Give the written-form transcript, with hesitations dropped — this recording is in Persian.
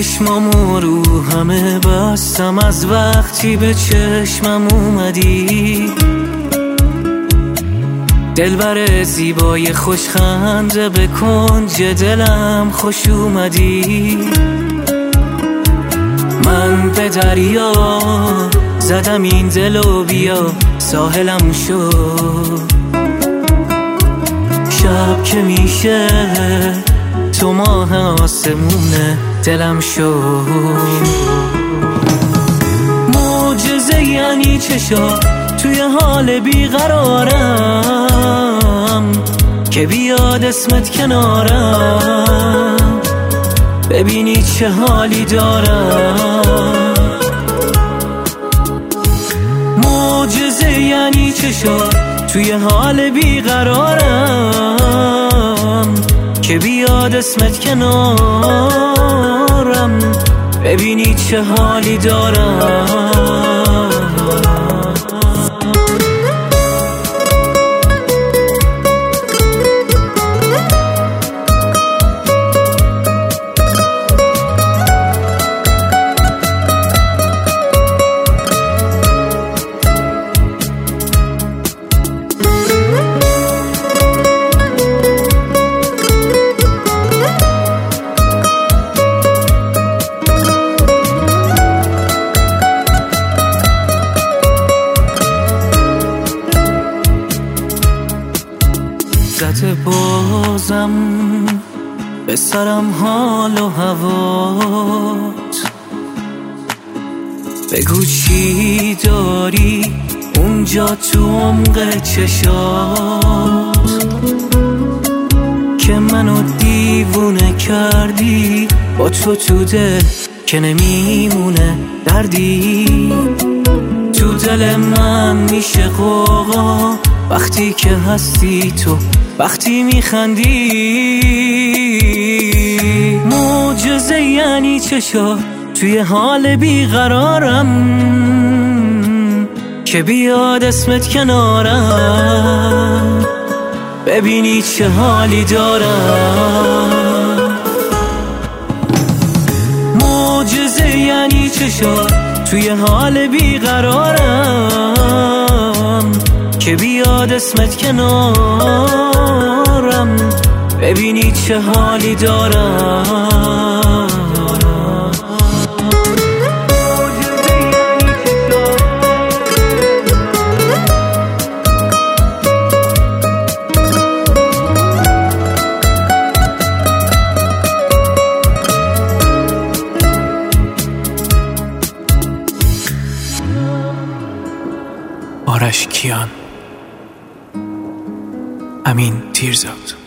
چشمامو رو همه بستم از وقتی به چشمم اومدی، دلبر زیبای خوشخنده به کنج دلم خوش اومدی. من به دریا زدم این دلو بیا ساحلم شد، شب که میشه تو ماه آسمونه دلم شد. معجزه یعنی چشا توی حال بیقرارم که بیاد اسمت کنارم، ببینی چه حالی دارم. معجزه یعنی چشا توی حال بیقرارم که بیاد اسمت کنارم، ببینی چه حالی دارم. بازم به سرم حال و هوات، بگو چی داری اونجا تو عمق چشات که منو دیوونه کردی. با تو دل که نمیمونه دردی، تو دل من میشه غوغا وقتی که هستی تو، وقتی میخندی. معجزه یعنی چشا توی حال بیقرارم که بیاد اسمت کنارم، ببینی چه حالی دارم. معجزه یعنی چشا توی حال بیقرارم که بیاد اسمت کنارم، ببینی چه حالی دارم. آرش کیان، امین تیرزاد.